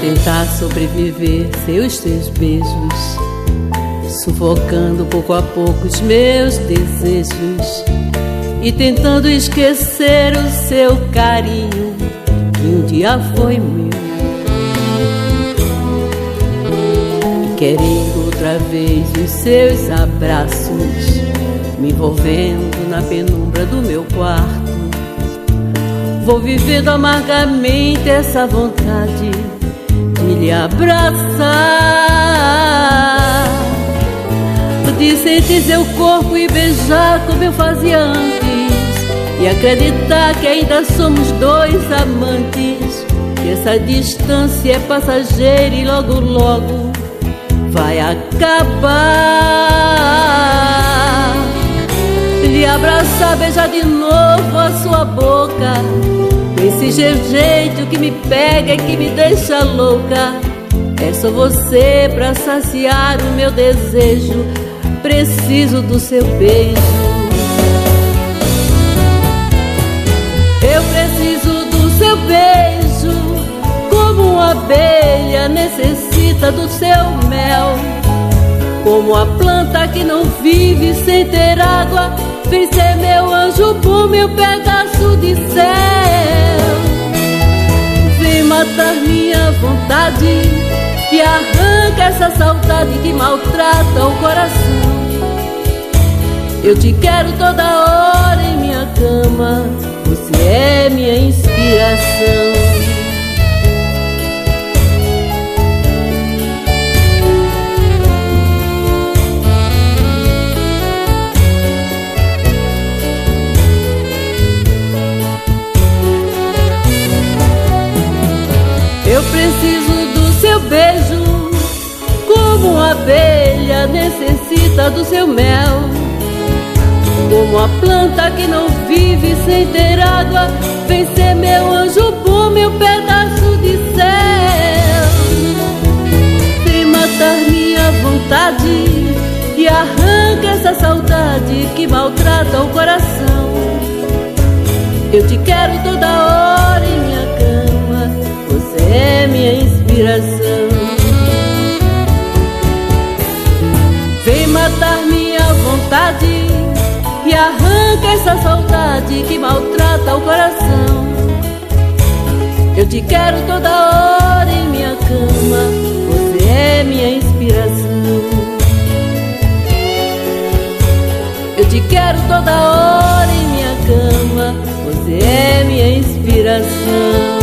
tentar sobreviver sem os teus beijos, sufocando pouco a pouco os meus desejos e tentando esquecer o seu carinho que um dia foi meu. E querendo outra vez os seus abraços, me envolvendo na penumbra do meu quarto, vou vivendo amargamente essa vontade de lhe abraçar, de sentir seu corpo e beijar como eu fazia antes, e acreditar que ainda somos dois amantes, que essa distância é passageira e logo, logo vai acabar. Lhe abraçar, beijar de novo a sua boca, esse jeito que me pega e que me deixa louca. É só você pra saciar o meu desejo, preciso do seu beijo. Eu preciso do seu beijo, como uma abelha necessita do seu mel, como a planta que não vive sem ter água. Vem ser meu anjo bom, meu pedaço de céu. Vem matar minha vontade e arranca essa saudade que maltrata o coração. Eu te quero toda hora em minha cama, você é minha inspiração. Eu preciso do seu beijo, como uma abelha necessita do seu mel, como a planta que não vive sem ter água. Vem ser meu anjo bom, meu pedaço de céu. Vem matar minha vontade e arranca essa saudade que maltrata o coração. Eu te quero toda hora em minha cama, você é minha inspiração. Vem matar minha vontade e arranca essa saudade que maltrata o coração. Eu te quero toda hora em minha cama, você é minha inspiração. Eu te quero toda hora em minha cama, você é minha inspiração.